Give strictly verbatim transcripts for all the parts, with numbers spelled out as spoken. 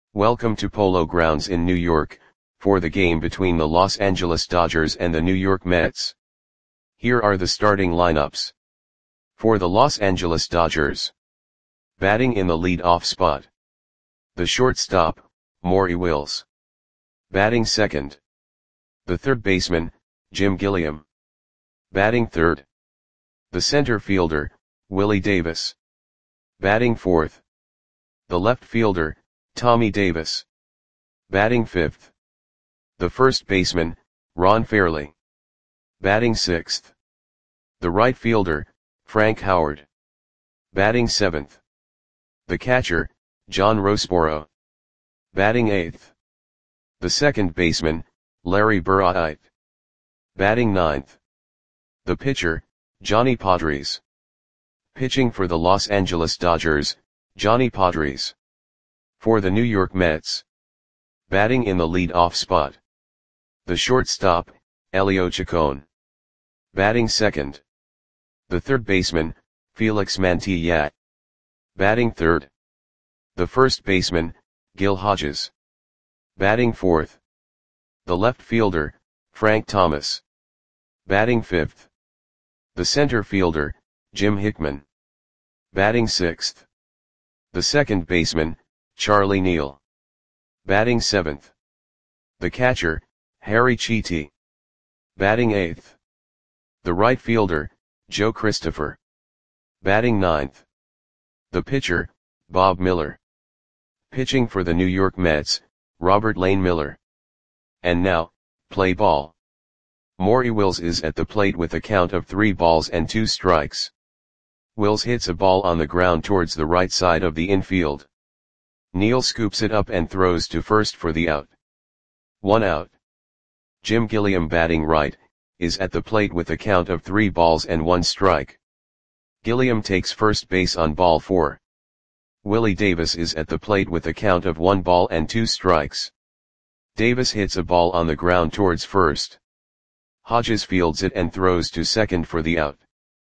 Welcome to Polo Grounds in New York, for the game between the Los Angeles Dodgers and the New York Mets. Here are the starting lineups. For the Los Angeles Dodgers. Batting in the lead-off spot. The shortstop, Maury Wills. Batting second. The third baseman, Jim Gilliam. Batting third. The center fielder, Willie Davis. Batting fourth. The left fielder, Tommy Davis. Batting fifth. The first baseman, Ron Fairly. Batting sixth. The right fielder, Frank Howard. Batting seventh. The catcher, John Roseboro. Batting eighth. The second baseman, Larry Burritt. Batting ninth. The pitcher, Johnny Podres. Pitching for the Los Angeles Dodgers, Johnny Podres. For the New York Mets. Batting in the lead-off spot. The shortstop, Elio Chacon. Batting second. The third baseman, Felix Mantilla. Batting third. The first baseman, Gil Hodges. Batting fourth. The left fielder, Frank Thomas. Batting fifth. The center fielder, Jim Hickman. Batting sixth. The second baseman, Charlie Neal. Batting seventh. The catcher, Harry Chiti. Batting eighth. The right fielder, Joe Christopher. Batting ninth. The pitcher, Bob Miller. Pitching for the New York Mets, Robert Lane Miller. And now, play ball. Maury Wills is at the plate with a count of three balls and two strikes. Wills hits a ball on the ground towards the right side of the infield. Neal scoops it up and throws to first for the out. One out. Jim Gilliam, batting right, is at the plate with a count of three balls and one strike. Gilliam takes first base on ball four. Willie Davis is at the plate with a count of one ball and two strikes. Davis hits a ball on the ground towards first. Hodges fields it and throws to second for the out.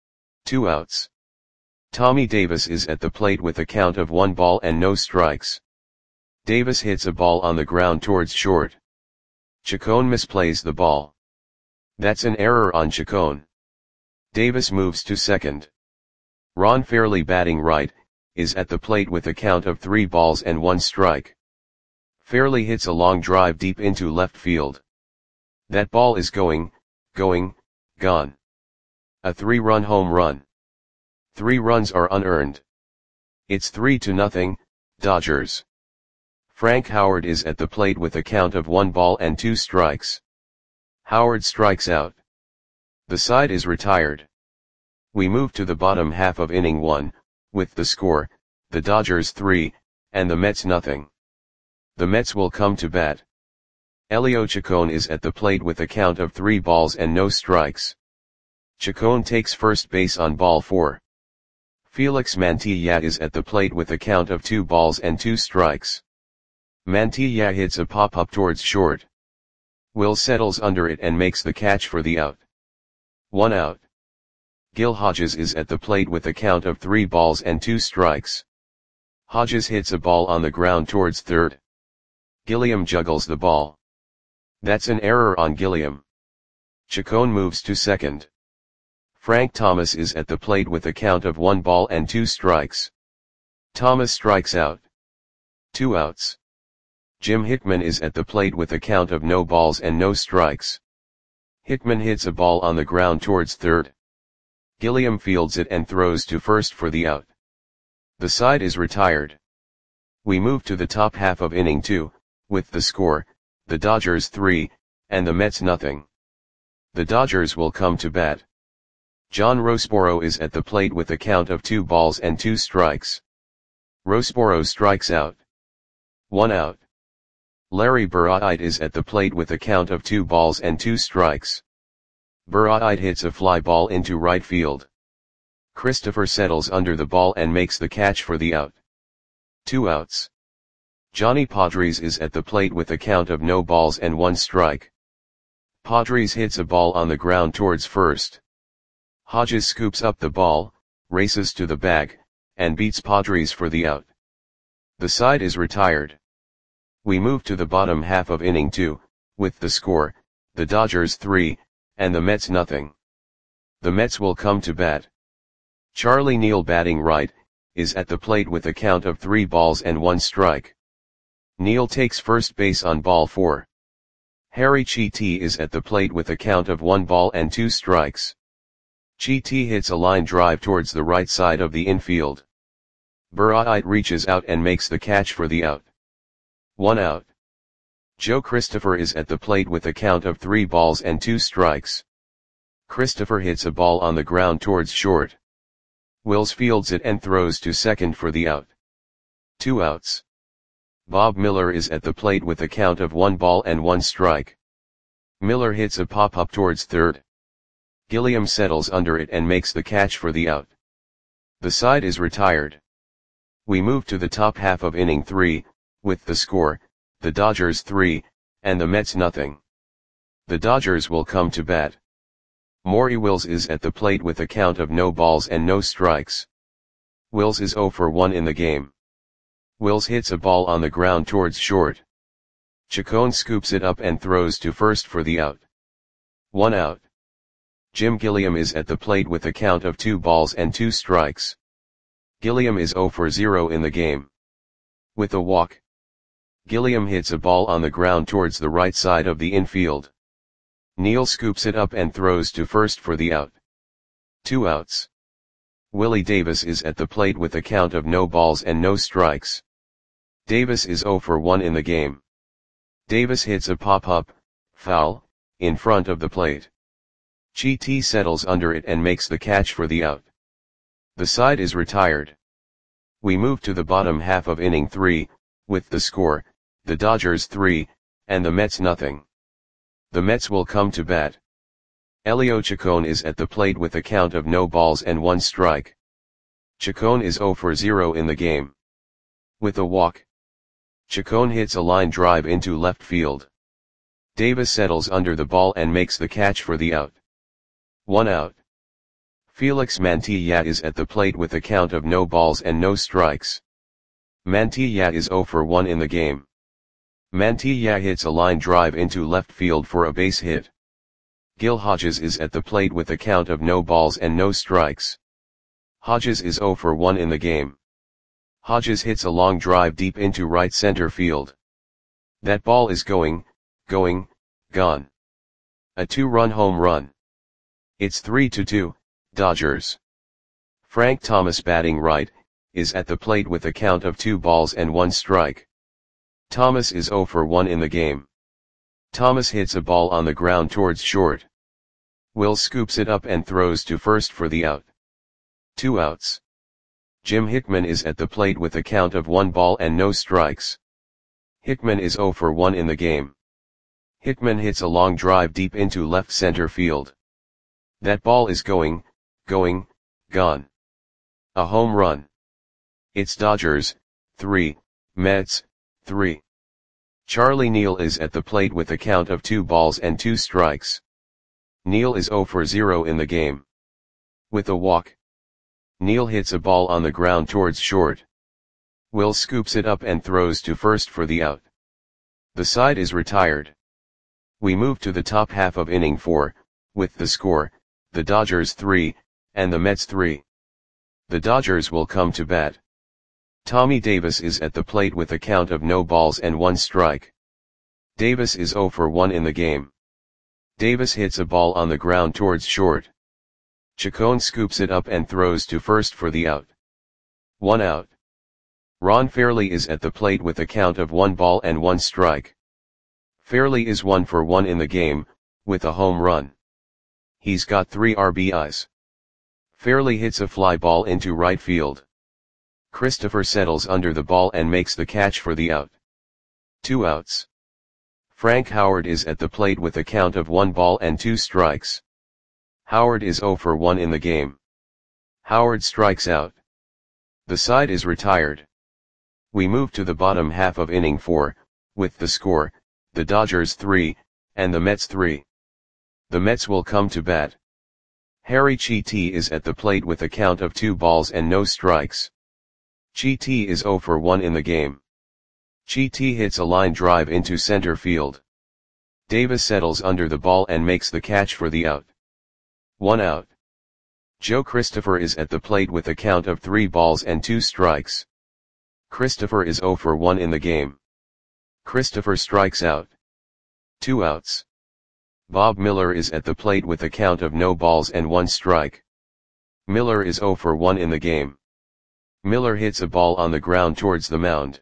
Two outs. Tommy Davis is at the plate with a count of one ball and no strikes. Davis hits a ball on the ground towards short. Chacon misplays the ball. That's an error on Chacon. Davis moves to second. Ron Fairly, batting right, is at the plate with a count of three balls and one strike. Fairly hits a long drive deep into left field. That ball is going, going, gone. A three-run home run. Three runs are unearned. It's three to nothing, Dodgers. Frank Howard is at the plate with a count of one ball and two strikes. Howard strikes out. The side is retired. We move to the bottom half of inning one, with the score, the Dodgers three, and the Mets nothing. The Mets will come to bat. Elio Chacon is at the plate with a count of three balls and no strikes. Chacon takes first base on ball four. Felix Mantilla is at the plate with a count of two balls and two strikes. Mantilla hits a pop-up towards short. Will settles under it and makes the catch for the out. One out. Gil Hodges is at the plate with a count of three balls and two strikes. Hodges hits a ball on the ground towards third. Gilliam juggles the ball. That's an error on Gilliam. Chacon moves to second. Frank Thomas is at the plate with a count of one ball and two strikes. Thomas strikes out. Two outs. Jim Hickman is at the plate with a count of no balls and no strikes. Hickman hits a ball on the ground towards third. Gilliam fields it and throws to first for the out. The side is retired. We move to the top half of inning two, with the score, the Dodgers three, and the Mets nothing. The Dodgers will come to bat. John Roseboro is at the plate with a count of two balls and two strikes. Roseboro strikes out. One out. Larry Burritt is at the plate with a count of two balls and two strikes. Burritt hits a fly ball into right field. Christopher settles under the ball and makes the catch for the out. Two outs. Johnny Podres is at the plate with a count of no balls and one strike. Podres hits a ball on the ground towards first. Hodges scoops up the ball, races to the bag, and beats Podres for the out. The side is retired. We move to the bottom half of inning two, with the score, the Dodgers three, and the Mets nothing. The Mets will come to bat. Charlie Neal, batting right, is at the plate with a count of three balls and one strike. Neal takes first base on ball four. Harry Chiti is at the plate with a count of one ball and two strikes. Chiti hits a line drive towards the right side of the infield. Burritt reaches out and makes the catch for the out. One out. Joe Christopher is at the plate with a count of three balls and two strikes. Christopher hits a ball on the ground towards short. Wills fields it and throws to second for the out. Two outs. Bob Miller is at the plate with a count of one ball and one strike. Miller hits a pop-up towards third. Gilliam settles under it and makes the catch for the out. The side is retired. We move to the top half of inning three, with the score, the Dodgers three, and the Mets nothing. The Dodgers will come to bat. Maury Wills is at the plate with a count of no balls and no strikes. Wills is oh for one in the game. Wills hits a ball on the ground towards short. Chacon scoops it up and throws to first for the out. One out. Jim Gilliam is at the plate with a count of two balls and two strikes. Gilliam is oh for zero in the game. With a walk, Gilliam hits a ball on the ground towards the right side of the infield. Neal scoops it up and throws to first for the out. Two outs. Willie Davis is at the plate with a count of no balls and no strikes. Davis is oh for one in the game. Davis hits a pop-up, foul, in front of the plate. Chiti settles under it and makes the catch for the out. The side is retired. We move to the bottom half of inning three, with the score, the Dodgers three, and the Mets nothing. The Mets will come to bat. Elio Chacon is at the plate with a count of no balls and one strike. Chacon is oh for zero in the game. With a walk, Chacon hits a line drive into left field. Davis settles under the ball and makes the catch for the out. One out. Felix Mantilla is at the plate with a count of no balls and no strikes. Mantilla is oh for one in the game. Mantilla hits a line drive into left field for a base hit. Gil Hodges is at the plate with a count of no balls and no strikes. Hodges is oh for one in the game. Hodges hits a long drive deep into right center field. That ball is going, going, gone. A two-run home run. It's three to two, Dodgers. Frank Thomas, batting right, is at the plate with a count of two balls and one strike. Thomas is oh for one in the game. Thomas hits a ball on the ground towards short. Will scoops it up and throws to first for the out. Two outs. Jim Hickman is at the plate with a count of one ball and no strikes. Hickman is oh for one in the game. Hickman hits a long drive deep into left center field. That ball is going, going, gone. A home run. It's Dodgers, three, Mets, three. Charlie Neal is at the plate with a count of two balls and two strikes. Neal is oh for zero in the game. With a walk, Neal hits a ball on the ground towards short. Will scoops it up and throws to first for the out. The side is retired. We move to the top half of inning four, with the score, the Dodgers three, and the Mets three. The Dodgers will come to bat. Tommy Davis is at the plate with a count of no balls and one strike. Davis is oh for one in the game. Davis hits a ball on the ground towards short. Chacon scoops it up and throws to first for the out. One out. Ron Fairly is at the plate with a count of one ball and one strike. Fairly is one for one in the game, with a home run. He's got three R B Is. Fairly hits a fly ball into right field. Christopher settles under the ball and makes the catch for the out. Two outs. Frank Howard is at the plate with a count of one ball and two strikes. Howard is oh for one in the game. Howard strikes out. The side is retired. We move to the bottom half of inning four, with the score, the Dodgers three, and the Mets three. The Mets will come to bat. Harry Chiti is at the plate with a count of two balls and no strikes. Chiti is oh for one in the game. Chi hits a line drive into center field. Davis settles under the ball and makes the catch for the out. One out. Joe Christopher is at the plate with a count of three balls and two strikes. Christopher is zero for one in the game. Christopher strikes out. Two outs. Bob Miller is at the plate with a count of no balls and one strike. Miller is zero for one in the game. Miller hits a ball on the ground towards the mound.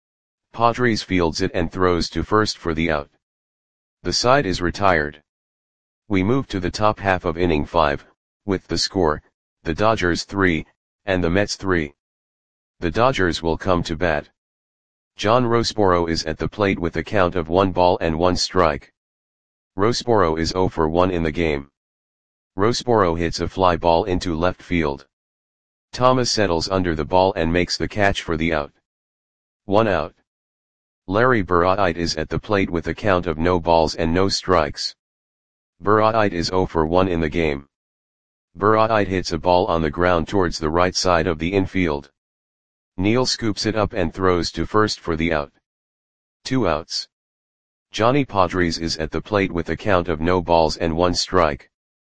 Padres fields it and throws to first for the out. The side is retired. We move to the top half of inning five, with the score, the Dodgers three, and the Mets three. The Dodgers will come to bat. John Roseboro is at the plate with a count of one ball and one strike. Roseboro is zero for one in the game. Roseboro hits a fly ball into left field. Thomas settles under the ball and makes the catch for the out. One out. Larry Burritt is at the plate with a count of no balls and no strikes. Burritt is zero for one in the game. Burritt hits a ball on the ground towards the right side of the infield. Neal scoops it up and throws to first for the out. Two outs. Johnny Padres is at the plate with a count of no balls and one strike.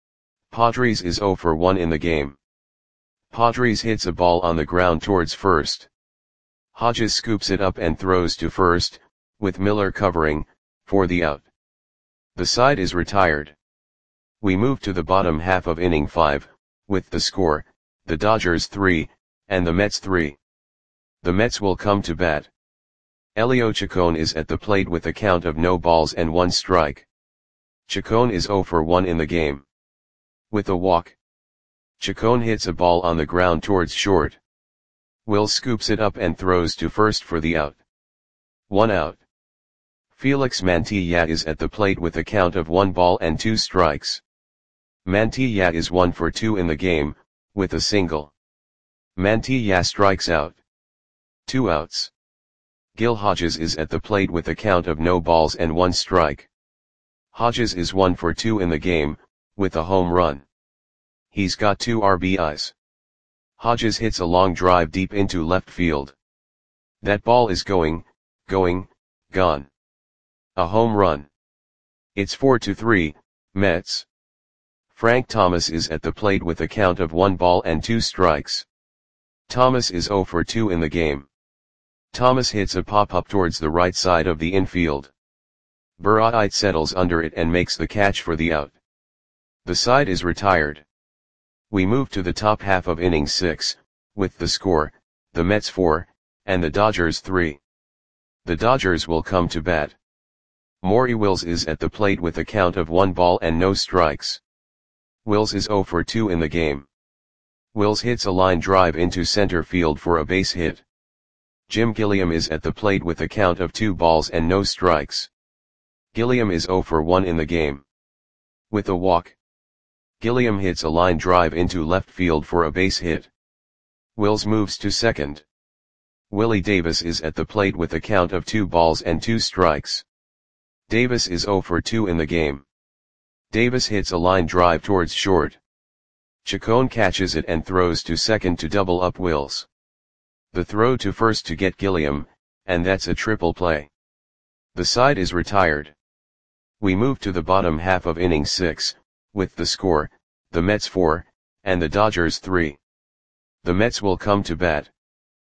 Padres is zero for one in the game. Padres hits a ball on the ground towards first. Hodges scoops it up and throws to first, with Miller covering, for the out. The side is retired. We move to the bottom half of inning five, with the score, the Dodgers three, and the Mets three. The Mets will come to bat. Elio Chacon is at the plate with a count of no balls and one strike. Chacon is zero for one in the game. With a walk. Chacon hits a ball on the ground towards short. Will scoops it up and throws to first for the out. One out. Felix Mantilla is at the plate with a count of one ball and two strikes. Mantilla is one for two in the game, with a single. Mantilla strikes out. Two outs. Gil Hodges is at the plate with a count of no balls and one strike. Hodges is one for two in the game, with a home run. He's got two R B Is. Hodges hits a long drive deep into left field. That ball is going, going, gone. A home run. It's four to three, Mets. Frank Thomas is at the plate with a count of one ball and two strikes. Thomas is zero for two in the game. Thomas hits a pop-up towards the right side of the infield. Burritt settles under it and makes the catch for the out. The side is retired. We move to the top half of inning six, with the score, the Mets four, and the Dodgers three. The Dodgers will come to bat. Maury Wills is at the plate with a count of one ball and no strikes. Wills is zero for two in the game. Wills hits a line drive into center field for a base hit. Jim Gilliam is at the plate with a count of two balls and no strikes. Gilliam is zero for one in the game. With a walk. Gilliam hits a line drive into left field for a base hit. Wills moves to second. Willie Davis is at the plate with a count of two balls and two strikes. Davis is zero for two in the game. Davis hits a line drive towards short. Chacon catches it and throws to second to double up Wills. The throw to first to get Gilliam, and that's a triple play. The side is retired. We move to the bottom half of inning six, with the score, the Mets four, and the Dodgers three. The Mets will come to bat.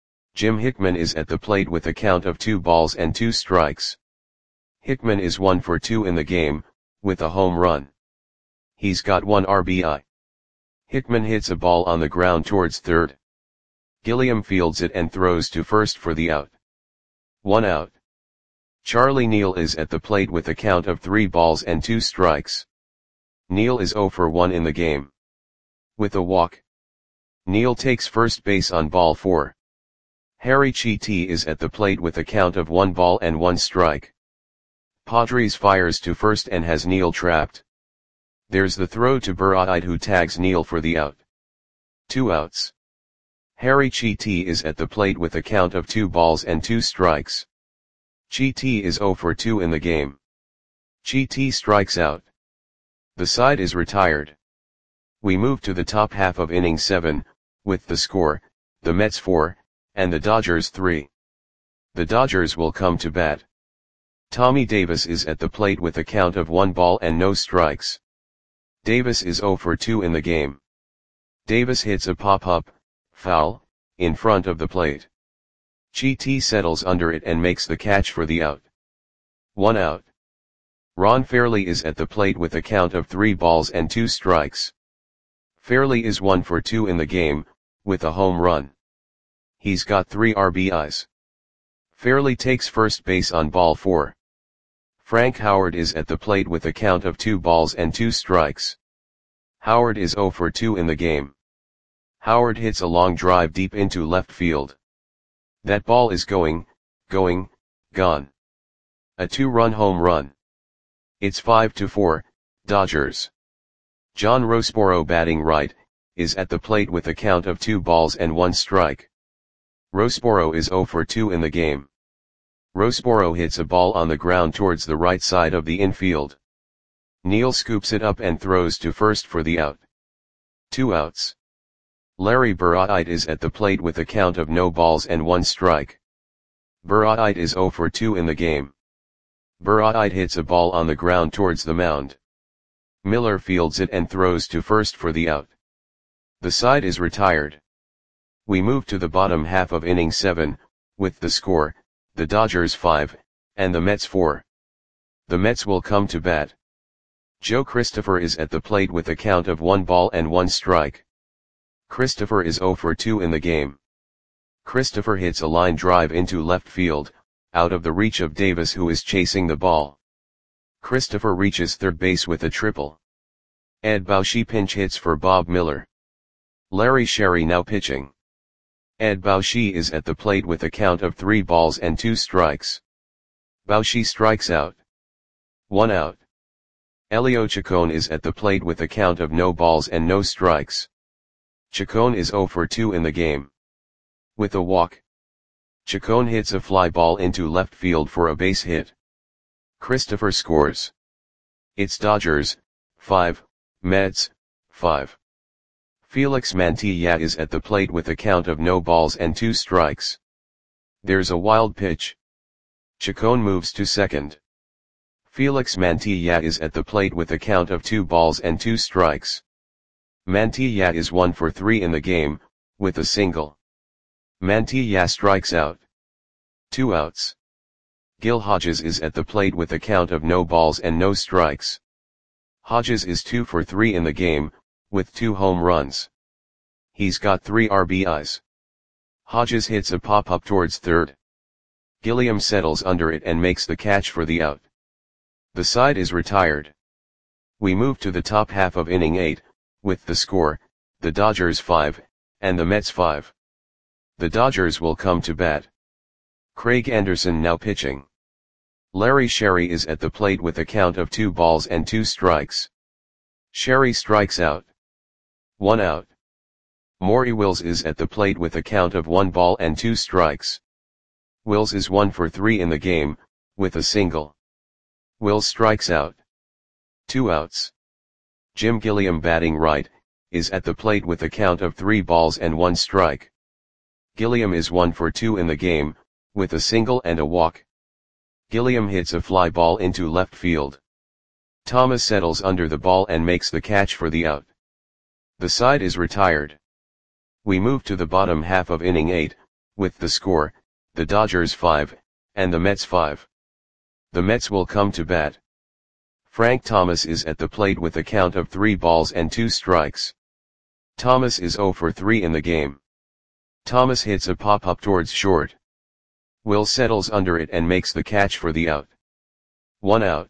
Jim Hickman is at the plate with a count of two balls and two strikes. Hickman is one for two in the game, with a home run. He's got one R B I. Hickman hits a ball on the ground towards third. Gilliam fields it and throws to first for the out. One out. Charlie Neal is at the plate with a count of three balls and two strikes. Neal is zero for one in the game. With a walk. Neal takes first base on ball four. Harry Chiti is at the plate with a count of one ball and one strike. Padres fires to first and has Neal trapped. There's the throw to Burritt who tags Neal for the out. Two outs. Harry Chiti is at the plate with a count of two balls and two strikes. Chiti is zero for two in the game. Chiti strikes out. The side is retired. We move to the top half of inning seven, with the score, the Mets four, and the Dodgers three. The Dodgers will come to bat. Tommy Davis is at the plate with a count of one ball and no strikes. Davis is oh for two in the game. Davis hits a pop-up, foul, in front of the plate. Chi T settles under it and makes the catch for the out. One out. Ron Fairly is at the plate with a count of three balls and two strikes. Fairly is one for two in the game, with a home run. He's got three R B Is. Fairly takes first base on ball four. Frank Howard is at the plate with a count of two balls and two strikes. Howard is oh for two in the game. Howard hits a long drive deep into left field. That ball is going, going, gone. A two-run home run. It's five to four, Dodgers. John Roseboro, batting right, is at the plate with a count of two balls and one strike. Roseboro is oh for two in the game. Roseboro hits a ball on the ground towards the right side of the infield. Neal scoops it up and throws to first for the out. Two outs. Larry Burritt is at the plate with a count of no balls and one strike. Burritt is oh for two in the game. Burritt hits a ball on the ground towards the mound. Miller fields it and throws to first for the out. The side is retired. We move to the bottom half of inning seven, with the score, the Dodgers five, and the Mets four. The Mets will come to bat. Joe Christopher is at the plate with a count of one ball and one strike. Christopher is oh for two in the game. Christopher hits a line drive into left field, out of the reach of Davis, who is chasing the ball. Christopher reaches third base with a triple. Ed Bauschy pinch hits for Bob Miller. Larry Sherry now pitching. Ed Bauschy is at the plate with a count of three balls and two strikes. Bauschy strikes out. One out. Elio Chacon is at the plate with a count of no balls and no strikes. Chacon is oh for two in the game. With a walk, Chacon hits a fly ball into left field for a base hit. Christopher scores. It's Dodgers, five, Mets, five. Felix Mantilla is at the plate with a count of no balls and two strikes. There's a wild pitch. Chacon moves to second. Felix Mantilla is at the plate with a count of two balls and two strikes. Mantilla is one for three in the game, with a single. Mantilla strikes out. Two outs. Gil Hodges is at the plate with a count of no balls and no strikes. Hodges is two for three in the game, with two home runs. He's got three R B Is. Hodges hits a pop-up towards third. Gilliam settles under it and makes the catch for the out. The side is retired. We move to the top half of inning eight, with the score, the Dodgers five, and the Mets five. The Dodgers will come to bat. Craig Anderson now pitching. Larry Sherry is at the plate with a count of two balls and two strikes. Sherry strikes out. One out. Maury Wills is at the plate with a count of one ball and two strikes. Wills is one for three in the game, with a single. Wills strikes out. Two outs. Jim Gilliam, batting right, is at the plate with a count of three balls and one strike. Gilliam is one for two in the game, with a single and a walk. Gilliam hits a fly ball into left field. Thomas settles under the ball and makes the catch for the out. The side is retired. We move to the bottom half of inning eight, with the score, the Dodgers five, and the Mets five. The Mets will come to bat. Frank Thomas is at the plate with a count of three balls and two strikes. Thomas is oh for three in the game. Thomas hits a pop-up towards short. Will settles under it and makes the catch for the out. One out.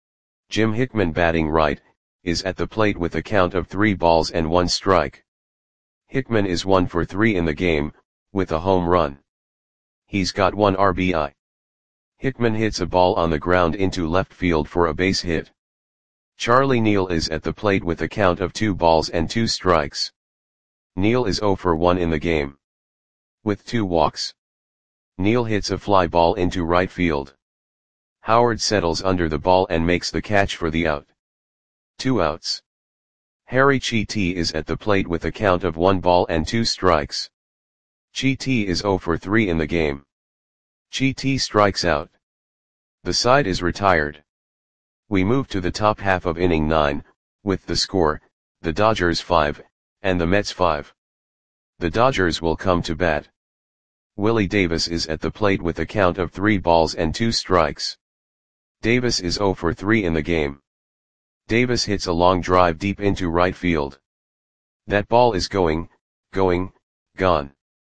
Jim Hickman, batting right, is at the plate with a count of three balls and one strike. Hickman is one for three in the game, with a home run. He's got one R B I. Hickman hits a ball on the ground into left field for a base hit. Charlie Neal is at the plate with a count of two balls and two strikes. Neal is oh for one in the game. With two walks. Neal hits a fly ball into right field. Howard settles under the ball and makes the catch for the out. Two outs. Harry Chi T is at the plate with a count of one ball and two strikes. Chi T is oh for three in the game. Chi T strikes out. The side is retired. We move to the top half of inning nine, with the score, the Dodgers five, and the Mets five. The Dodgers will come to bat. Willie Davis is at the plate with a count of three balls and two strikes. Davis is zero for three in the game. Davis hits a long drive deep into right field. That ball is going, going, gone.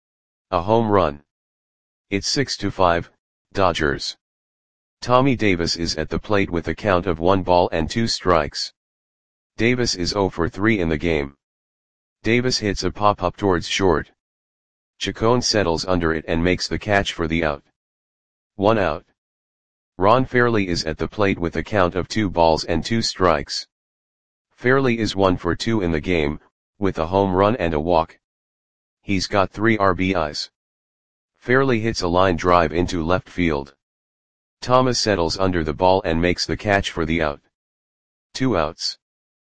A home run. It's six to five, Dodgers. Tommy Davis is at the plate with a count of one ball and two strikes. Davis is zero for three in the game. Davis hits a pop-up towards short. Chacon settles under it and makes the catch for the out. One out. Ron Fairly is at the plate with a count of two balls and two strikes. Fairly is one for two in the game, with a home run and a walk. He's got three R B Is. Fairly hits a line drive into left field. Thomas settles under the ball and makes the catch for the out. Two outs.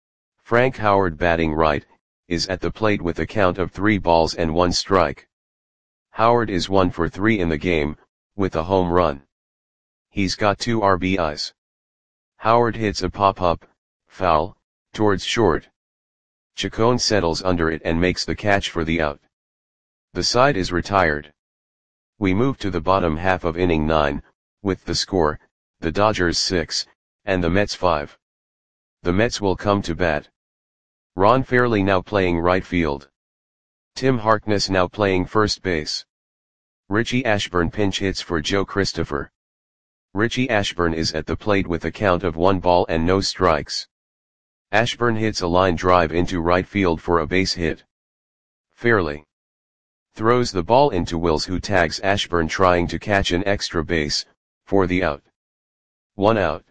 Frank Howard, batting right, is at the plate with a count of three balls and one strike. Howard is one for three in the game, with a home run. He's got two R B Is. Howard hits a pop-up, foul, towards short. Chacon settles under it and makes the catch for the out. The side is retired. We move to the bottom half of inning nine, with the score, the Dodgers six, and the Mets five. The Mets will come to bat. Ron Fairly now playing right field. Tim Harkness now playing first base. Richie Ashburn pinch hits for Joe Christopher. Richie Ashburn is at the plate with a count of one ball and no strikes. Ashburn hits a line drive into right field for a base hit. Fairly throws the ball into Wills, who tags Ashburn trying to catch an extra base, for the out. One out.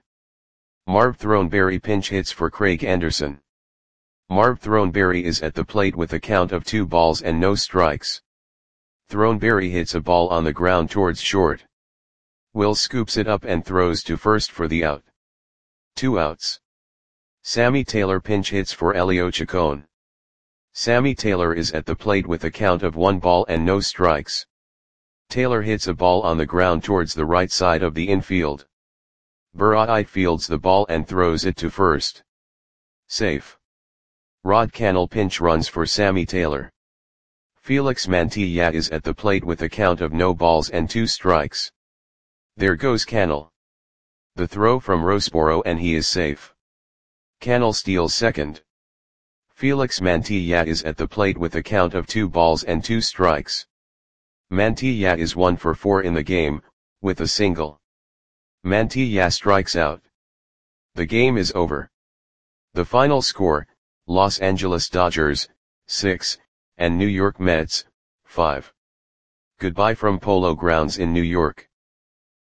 Marv Throneberry pinch hits for Craig Anderson. Marv Throneberry is at the plate with a count of two balls and no strikes. Throneberry hits a ball on the ground towards short. Wills scoops it up and throws to first for the out. Two outs. Sammy Taylor pinch hits for Elio Chacon. Sammy Taylor is at the plate with a count of one ball and no strikes. Taylor hits a ball on the ground towards the right side of the infield. Burritt fields the ball and throws it to first. Safe. Rod Cannell pinch runs for Sammy Taylor. Felix Mantilla is at the plate with a count of no balls and two strikes. There goes Cannell. The throw from Roseboro and he is safe. Cannell steals second. Felix Mantilla is at the plate with a count of two balls and two strikes. Mantilla is one for four in the game, with a single. Mantilla strikes out. The game is over. The final score, Los Angeles Dodgers, six, and New York Mets, five. Goodbye from Polo Grounds in New York.